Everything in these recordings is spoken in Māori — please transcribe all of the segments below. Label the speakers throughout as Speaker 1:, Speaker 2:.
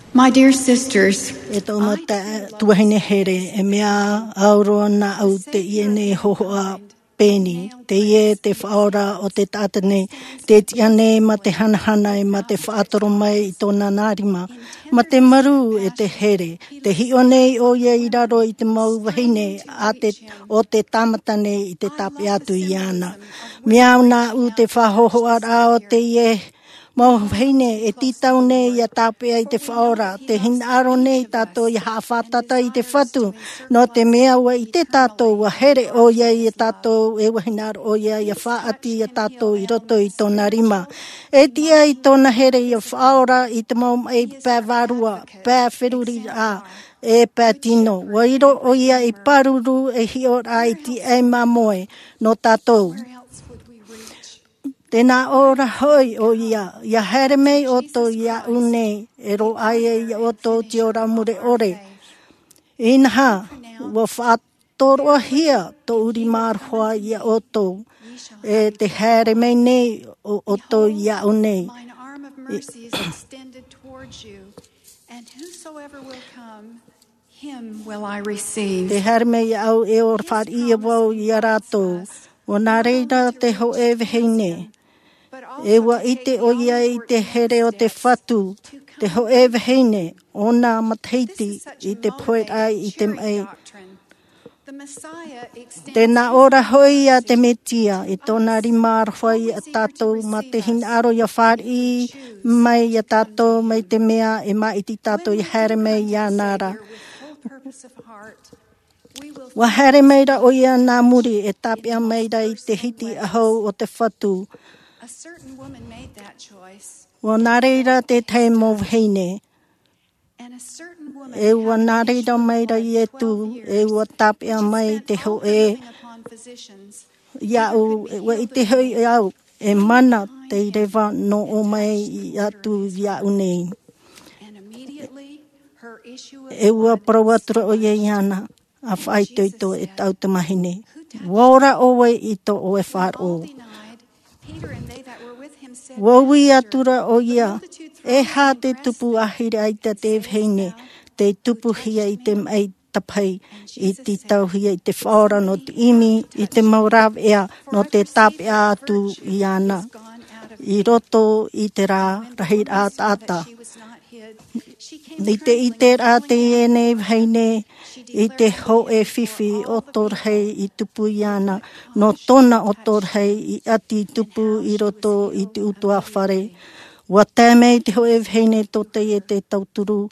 Speaker 1: My dear sisters,
Speaker 2: E tō mata tuahine here e mea auro na au te iene hohoa pēni. Te ie te whaora o te tātane, te tiane ma te hanahana e ma te whaatoro mai i tōna nārima. Ma te maru e te here, te hio nei o ia i raro i te mau wahine o te tamatane i te tape atu i ana. Mea una u te whahohoa rā o te ie, mau wahine e titau nei i a tāpea i te whaora, te hinaro nei tātou i hawhatata i te whatu, no te mea ua i te tātou wa here o ia i a tātou e wahinaro o ia i a whaati i a tātou i roto i tōna rima. E tia i tōna here i a whaora i te mau e pā varua, pā whiruri a, e pā tino. Wa iro o ia i paruru e hio rā i ti e mamoe no tātou. Tēnā ora hoi o ia here mei o tō ia unei, e ro aia i o tō te ora mure ore. Inaha, wa whaatoroa hia tō uri marhoa ia o tō, e te here mei nei o tō ia unei.
Speaker 1: mine arm of mercy is extended towards you, and whosoever will come, him will I receive.
Speaker 2: Te here mei au e or whaat ia wau i a rātou, o nā reira te ho e vehine. E wa ite o ia i te here o te whatu, te ho e vehine, o nā mateiti i te poet ai i te mei. Tēnā ora hoi a te metia, i tōna rima arwhai a tātou ma te hinaro i a whāri mai i a tātou mai te mea e mai ti tātou i here mei i a nāra. Wa here meira o ia nā muri e tāpia meira i te hiti ahau o te whatu.
Speaker 1: A certain woman made that choice,
Speaker 2: Wa nā reira te te mō heine.
Speaker 1: and a certain woman
Speaker 2: E ua nā reira meira i e tū, e ua tāpia mai te ho e
Speaker 1: upon physicians,
Speaker 2: iau, e ua i te hoi iau, e mana te rewa no o mai i atu iau nei.
Speaker 1: and immediately her issue of
Speaker 2: E ua parawatura o ia iana, a whai toito e tau te mahine. Wora oe i to o e whāro.
Speaker 1: denied. Peter and they that were with him said,
Speaker 2: Wawi atura o ia, e hā te tupu ahire ai te te vheine, te tupu hia i te mai tapai, i te tauhia i te whaora no te imi, i te maurav ea, no te tape atu i ana,
Speaker 1: gone out of
Speaker 2: i roto i te rā, rahi rā tāta.
Speaker 1: she was not hid. She came
Speaker 2: I te rā te ene vheine, i te ho e whiwhi o torhei i tupu i ana, no tona o torhei i ati tupu i roto i te utua whare. Wa tēmei te ho e vheine tō te e te tauturu,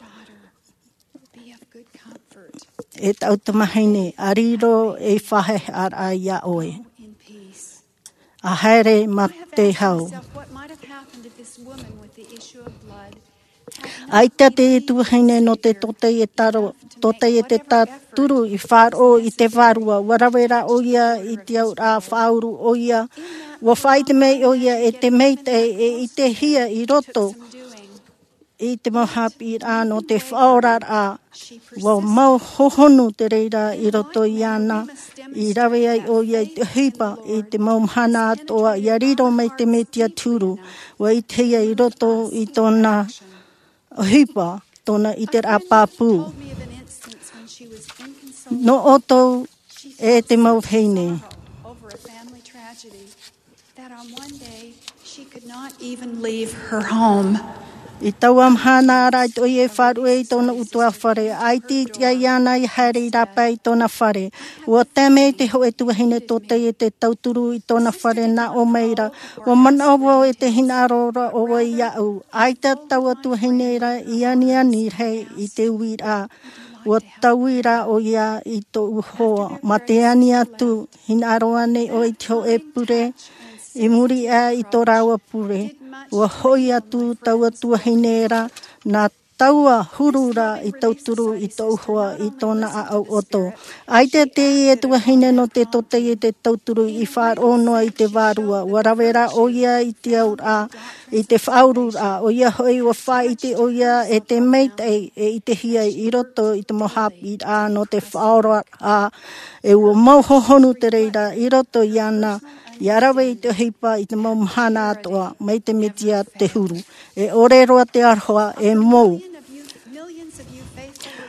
Speaker 1: be of good comfort
Speaker 2: e tautamahine, ariro e whahe ar a ia oe.
Speaker 1: in peace.
Speaker 2: A haere ma
Speaker 1: I have
Speaker 2: te
Speaker 1: asked
Speaker 2: hau.
Speaker 1: myself what might have happened if this woman with the issue of blood
Speaker 2: Aita te tuahine no te tote e taro, tote e te taturu i whāro i te wharua, warawera o ia i te au rā whauru o ia, wa whai te mei o ia e te meite e i te hia i roto,
Speaker 1: doing,
Speaker 2: i te mohapi rā no te whaora rā, wa mau hohonu te reira i roto i ana, i rawe ai o ia i te hipa, i te maumhana atoa, i a riro mai te metia turu, wa i te ia i roto i tōna hipa, tōna i te rā pāpū.
Speaker 1: told me of an instance when she was inconsolable
Speaker 2: No oto e te mauheine.
Speaker 1: over a family tragedy, that on one day she could not even leave her home.
Speaker 2: I tau amhana rai to e wharu e tōna utua whare. Ai ti tia iana i haere i rapa i tōna whare. Ua tēme te ho e tuahine tō te e te tauturu i tōna whare na o meira. Ua mana o e te hinarora o i au. Ai ta taua tuahine ra i ani rei i te uira. Ua tauira o ia i tō uhoa. Ma te ani atu hinaroa nei o i te ho e pure. I muri a i tō rawa pure. Ua hoi atu taua tuahinera nā taua hurura i tauturu i tō uhoa i tōna a au oto. Ai te e tuahine no te tote e te tauturu i whāro noa i te wārua. Ua rawera o ia i te au rā, i te whauru rā. O ia hoi ua whai i te o ia e te meitei e i te hia i roto i te mohapi rā no te whaoro rā. E ua mauhohonu te reira i roto i ana. I arawe i te hipa i te maumhana atoa, mai te metia te huru. E ore roa te arhoa e mou.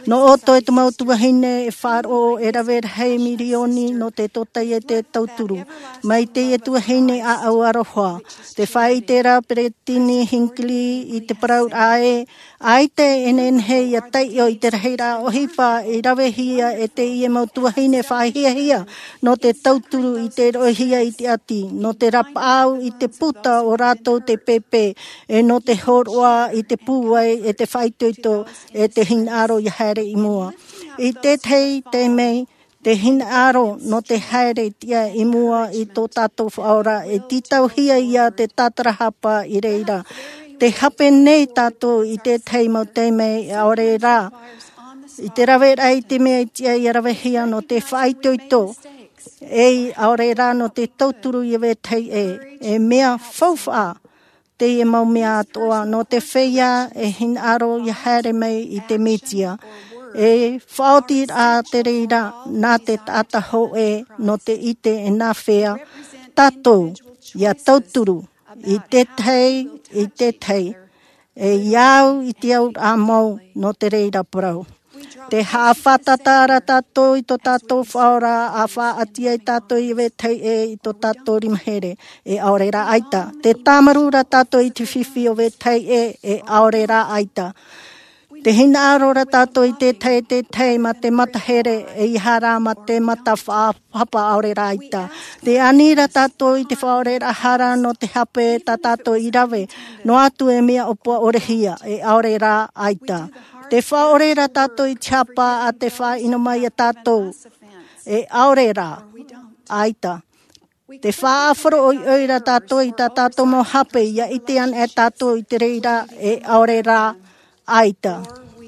Speaker 2: No oto e te mautuahine e wharo e rawe hei mirioni no te totai e te tauturu. Mai te e tuahine a au aroha. Te whai te ra pere tini hinkili i te parau ae. Ai te enenhe i a taio i te reira o hipa i rawe hia e te i e mautuahine whai hia no te tauturu i te rohia i te ati. No te rapau i te puta o rato te pepe e no te horoa i te puai e te whaitoito e te hinaro i haere i mua. I te tei te mei te hinaro no te haere tia i mua i tō tātou whaora e titau hia ia te tatarahapa i reira. Te hape nei tātou i te tei mau te mei e aore rā. I te rawe rai te mea i tia i rawe hia no te whaitoito. Ei aore rā no te tauturu i we tei e mea whauwha. Te e mau mea atoa no te whea e hinaro i haere mei i te metia. E whaoti a te reira nā te tātaho e no te ite e nā whea. Tātou ia tauturu i te tei, e iau i te au a mau no te reira parau. Te hawhatatara tātou i tō tātou whaora a wha atia i tātou i we tei i tō tātou rimhere e aorera aita. Te tāmarura tātou i te whiwhi o we tei e aorera aita. Te hina arora tātou i te tei ma te matahere e ihara ma te mata hapa aorera aita. Te anira tātou i te whaorera hara no te hape tā tātou i rawe. No atu e mea opua orehia e aorera aita. Te whaorera tātou i tiapa a te wha ino mai a tātou e aorera aita. Te whaaforo o i oira tātou i tā tātou mo hape ia ite an e tātou i te reira e aorera aita.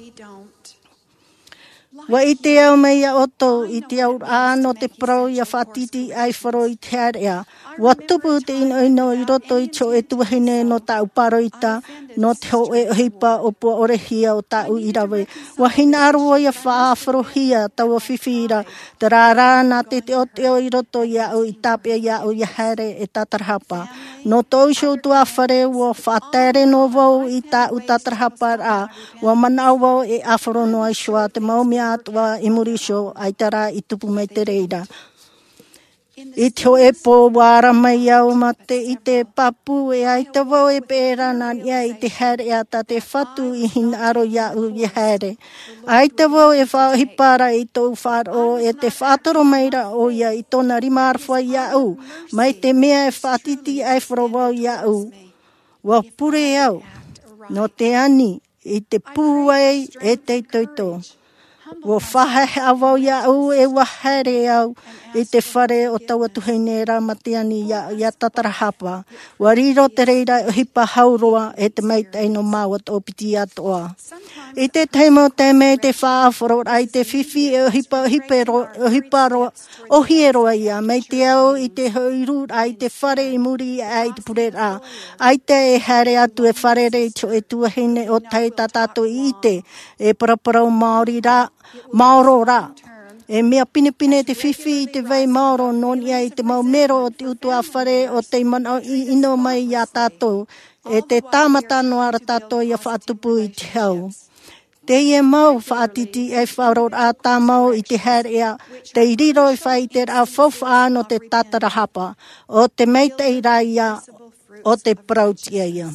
Speaker 2: Wa i te au mei a oto i te au no te pro i a whatiti ai wharo i te area. Wa tupu te ino i roto i cho e tuahine no tā uparoita, no te ho e hipa o pua orehia o tā u irawe. Wa hina arua i a whaafaro hia tau a whiwhira, te rārā nā te o i roto i au i tāpea i au i haere e tatarahapa. No tau shou tu a whare wa whatere no wau i tā u tatarahapa rā, wa manau wau e awharo no ai shua te maumia atua i murisho ai tara i tupu mai te reira. I te o e pō wāra mai au ma te i te papu e ai te wau e pēra nā ia i te haere a ta te whatu i hina aro iau i haere. Ai te wau e whaahipara i tō wharo e te whātoro meira o ia i tōna rimarwha iau. Mai te mea e whaatiti ai wharo wau iau. Wa pure au no te ani i te pūai e te toito. Wa whahe awau iau e wahere au i te whare o taua tuhine rā matiani ia tatarahapa. Wa riro te reira o hipa hauroa e te meitei no māwat o piti atoa. I te teimo te me te whaaforo ai te whiwhi e o hipa roa ia. Mei te au i te hoiru ai te whare i muri ai te pure rā. Ai te e here atu e whare rei cho e tuahine o tei tātātou i te e paraparau Māori rā. Maoro rā. E mea pinepine te whiwhi i te vei Maoro noni ai te maumero o te utua whare o te mana i ino mai i a tātou. E te tāmata no ara tātou i a whaatupu i te hau. Te ie mau whaatiti e whauror a tā mau i te haere te iriro i whai te rā whauwha no te tatarahapa. O te meitei rā ia o te prautia ia.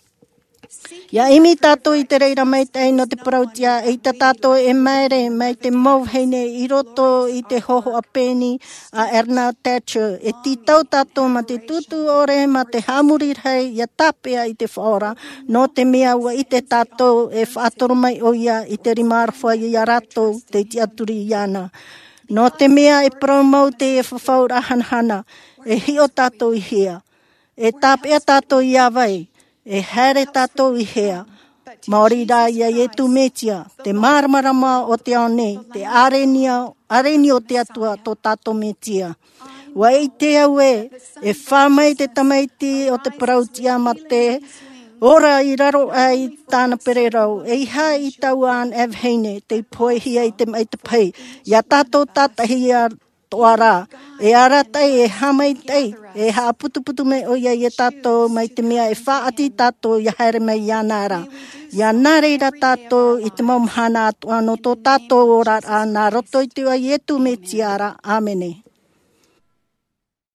Speaker 2: Ia imi tātou i te reira meitei no te prautia e te tātou e maere mei te mauheine i roto i te hoho a peni a Erna Thatcher. E ti tau tātou ma te tutu ore ma te hamuri rei ia tāpea i te whaora no te mea ua i te tātou e whaatoro mai o ia i te rimarwha i a rato te ti aturi i ana. No te mea e promau te e whawhaura hanhana e hi o tātou i hea. E tāpea tātou i awai. E here tātou i hea. Māori rā ia e tu metia, te maramarama o te aone, te areni o te atua tō tātou metia. Wa i te au e whamai te tamaiti o te parautia ma te ora i raro ai tāna pererau. E iha i tau an evheine, te poehia i te mai te pai. Ia tātou tātahi toara. E aratai e hamai tei. E haaputuputu me o ia e tato mai te mea e whaati tato i haere mai ianara. Ia nāreira tato i te maumhana atu ano tō tato ora nā roto i te wai e tu me tiara. Āmene.